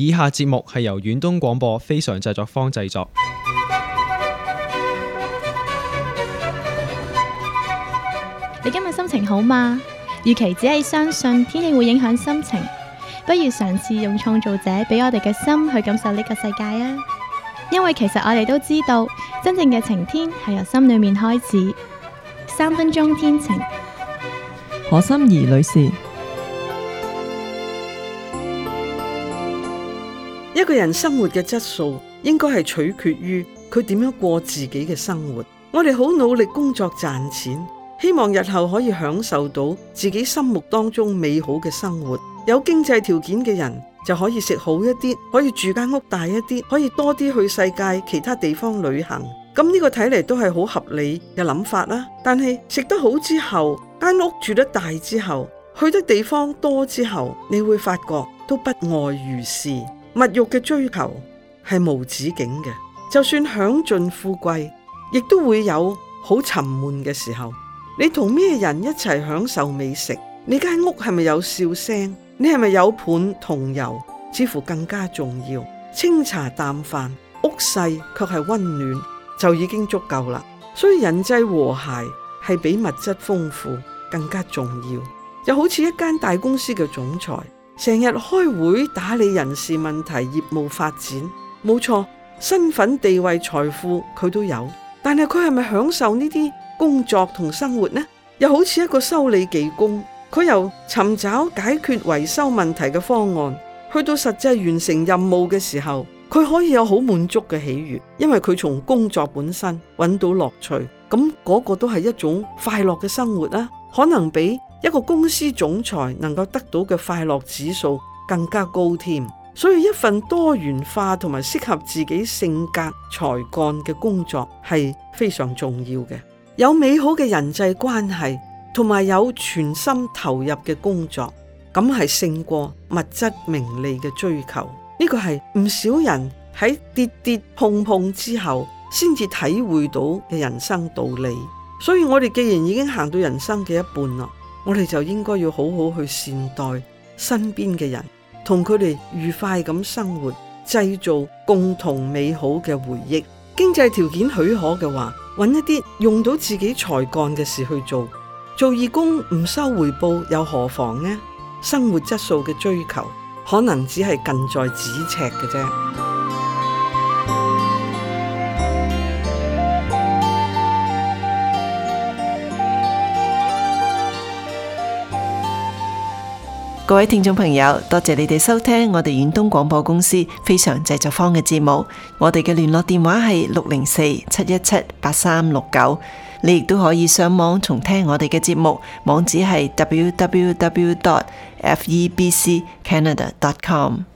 以下節目係由遠東廣播非常製作坊製作。 你今日心情好嗎？與其只係相信天氣會影響心情，不如嘗試用創造者俾我哋嘅心去感受呢個世界啊！因為其實我哋都知道，真正嘅晴天係由心裏面開始。3分鐘天晴， 何心怡女士。 一個人生活嘅質素應該係取決於佢點樣過自己嘅生活。我哋好努力工作賺錢，希望日後可以享受到自己心目當中美好嘅生活。有經濟條件嘅人就可以食好一啲，可以住間屋大一啲，可以多啲去世界其他地方旅行。咁呢個睇嚟都係好合理嘅諗法啦。但係食得好之後，間屋住得大之後，去得地方多之後，你會發覺都不外如是。物欲嘅追求係無止境嘅，就算享盡富貴，亦都會有好沉悶嘅時候。你同咩人一齊享受美食？你間屋係咪有笑聲？你係咪有伴同遊？似乎更加重要。清茶淡飯，屋細卻係溫暖，就已經足夠啦。所以人際和諧係比物質豐富更加重要。就好似一間大公司嘅總裁，成日開會打理人事問題、業務發展，冇錯，身份地位財富佢都有，但係佢係咪享受呢啲工作同生活呢？又好似一個修理技工，佢由尋找解決維修問題嘅方案，去到實際完成任務嘅時候，佢可以有好滿足嘅喜悅，因為佢從工作本身揾到樂趣。咁嗰個都係一種快樂嘅生活啦，可能比一個公司總裁能夠得到嘅快樂指數更加高添。所以一份多元化同埋適合自己性格才幹嘅工作係非常重要嘅。有美好嘅人際關係同埋有全心投入嘅工作，咁係勝過物質名利嘅追求。呢個係唔少人喺跌跌碰碰之後先至體會到嘅人生道理。所以我哋既然已經行到人生嘅一半啦，我哋就應該要好好去善待身邊嘅人，同佢哋愉快咁生活，製造共同美好嘅回憶。經濟條件許可嘅話，揾一啲用到自己才幹嘅事去做。做義工唔收回報又何妨呢？生活質素嘅追求可能只係近在咫尺嘅啫。 各位聽眾朋友，多謝你哋收聽我哋遠東廣播公司非常製作坊嘅節目。我哋嘅聯絡電話係604-717-8369。你亦都可以上網重聽我哋嘅節目，網址係www.febccanada.com。